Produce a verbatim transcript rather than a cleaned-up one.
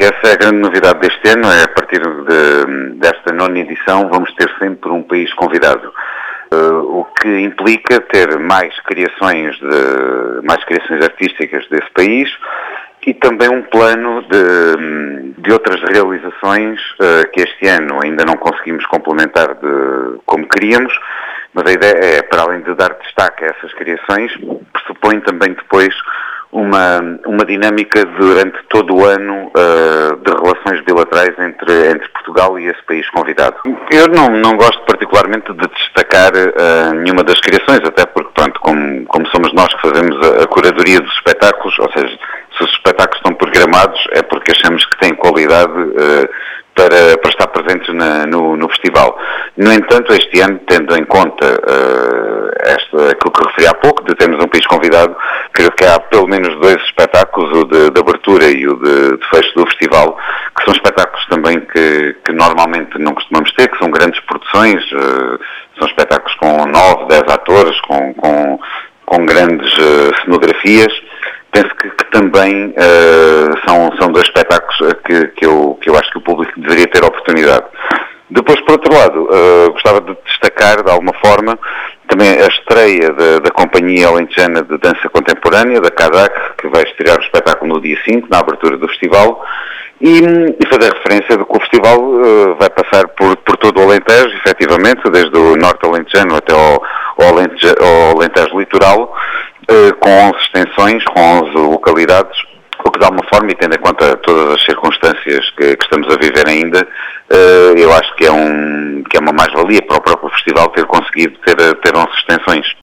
que essa é a grande novidade deste ano, é a partir de, desta nona edição vamos ter sempre um país convidado, uh, o que implica ter mais criações, de, mais criações artísticas desse país e também um plano de, de outras realizações uh, que este ano ainda não conseguimos complementar de, como queríamos, mas a ideia é, para além de dar destaque a essas criações, pressupõe também depois uma, uma dinâmica durante todo o ano uh, de relações bilaterais entre, entre Portugal e esse país convidado. Eu não, não gosto particularmente de destacar uh, nenhuma das criações, até porque, pronto, como, como somos nós que fazemos a, a curadoria dos espetáculos, ou seja, se os espetáculos estão programados é porque achamos que têm qualidade uh, para, para estar presentes na, no, no festival. No entanto, este ano, tendo em conta uh, esta, aquilo que referi há pouco, de termos um país convidado, creio que há pelo menos dois espetáculos, o de, de abertura e o de, de fecho do festival, que são espetáculos também que, que normalmente não costumamos ter, que são grandes produções, uh, são espetáculos com nove, dez atores, com, com, com grandes uh, cenografias. Penso que, que também uh, são, são dois espetáculos que, que, eu, que eu acho que o público deveria ter a oportunidade. Depois, por outro lado, uh, gostava de destacar, de alguma forma, também a estreia da, da Companhia Alentejana de Dança Contemporânea, da CADAC, que vai estrear o espetáculo no dia cinco, na abertura do festival, e, e fazer referência de que o festival uh, vai passar por, por todo o Alentejo, efetivamente, desde o Norte Alentejano até ao, ao, Alentejo, ao Alentejo Litoral, uh, com onze extensões, com onze localidades, o que de alguma forma, e tendo em conta todas as circunstâncias que, que estamos a viver ainda, uh, eu acho que é, um, que é uma mais-valia para o próprio festival ter conseguido ter, ter onze extensões.